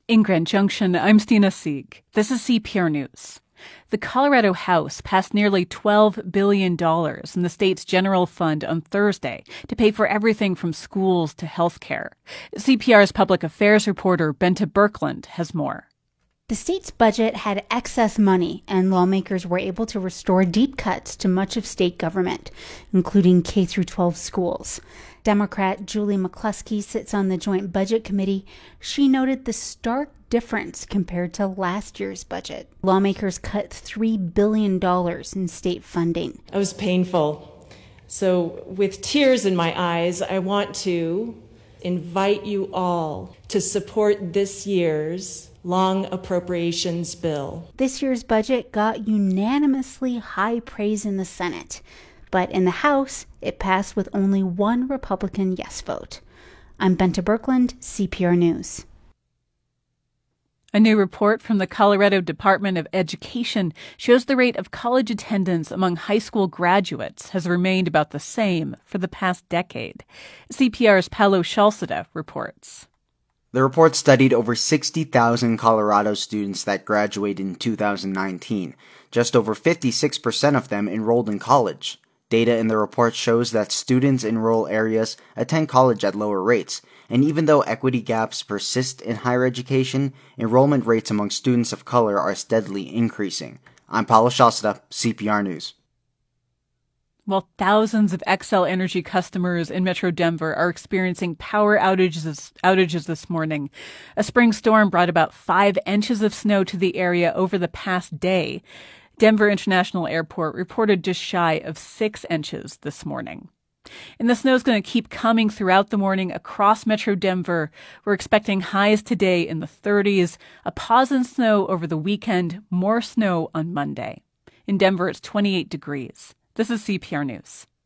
In Grand Junction, I'm Stina Sieg. This is CPR News. The Colorado House passed nearly $12 billion in the state's general fund on Thursday to pay for everything from schools to health care. CPR's public affairs reporter Bente Birkeland has more. The state's budget had excess money, and lawmakers were able to restore deep cuts to much of state government, including K-12 schools. Democrat Julie McCluskey sits on the Joint Budget Committee. She noted the stark difference compared to last year's budget. Lawmakers cut $3 billion in state funding. It was painful. So with tears in my eyes, I want to invite you all to support this year's long appropriations bill. This year's budget got unanimously high praise in the Senate, but in the House, it passed with only one Republican yes vote. I'm Bente Birkeland, CPR News. A new report from the Colorado Department of Education shows the rate of college attendance among high school graduates has remained about the same for the past decade. CPR's Paolo Scialsita reports. The report studied over 60,000 Colorado students that graduated in 2019. Just over 56% of them enrolled in college. Data in the report shows that students in rural areas attend college at lower rates, and even though equity gaps persist in higher education, enrollment rates among students of color are steadily increasing. I'm Paolo Scialsita, CPR News. While thousands of Xcel Energy customers in Metro Denver are experiencing power outages this morning, a spring storm brought about 5 inches of snow to the area over the past day. Denver International Airport reported just shy of 6 inches this morning. And the snow is going to keep coming throughout the morning across Metro Denver. We're expecting highs today in the 30s, a pause in snow over the weekend, more snow on Monday. In Denver, it's 28 degrees. This is CPR News.